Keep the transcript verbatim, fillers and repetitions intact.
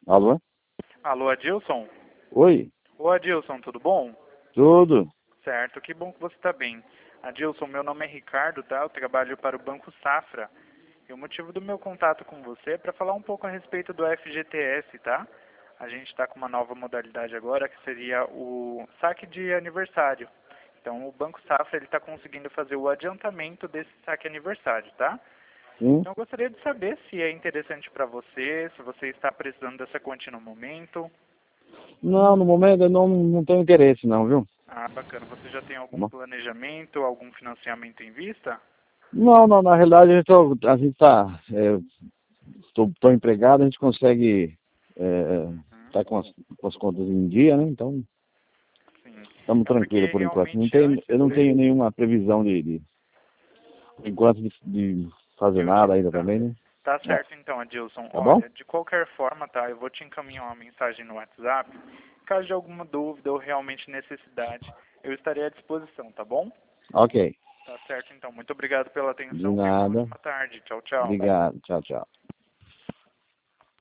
Alô? Alô, Adilson? Oi? Ô, Adilson, tudo bom? Tudo? Certo, que bom que você está bem. Adilson, meu nome é Ricardo, tá? Eu trabalho para o Banco Safra. E o motivo do meu contato com você é para falar um pouco a respeito do F G T S, tá? A gente está com uma nova modalidade agora, que seria o saque de aniversário. Então, o Banco Safra ele está conseguindo fazer o adiantamento desse saque aniversário, tá? Sim? Então, eu gostaria de saber se é interessante para você, se você está precisando dessa quantia no momento. Não, no momento eu não, não tenho interesse não, viu? Ah, bacana. Você já tem Tá algum bom? planejamento, algum financiamento em vista? Não, não, na realidade a gente, tá- a gente tá, é, tô, tô empregado, a gente consegue é, Uhum, tá com as, com as contas em dia, né? Então, sim. estamos É tranquilos porque por enquanto. Não realmente tem, eu antes, não né? tenho nenhuma previsão de, de por enquanto, de, de fazer De nada ainda utilizar. também, né? Tá É, certo então, Adilson. tá bom? Olha, de qualquer forma, tá? Eu vou te encaminhar uma mensagem no WhatsApp. Caso de alguma dúvida ou realmente necessidade, eu estarei à disposição, tá bom? Ok. Tá certo então. Muito obrigado pela De atenção. Tenha uma nada. ótima tarde. Tchau, tchau. Obrigado. Tchau, tchau.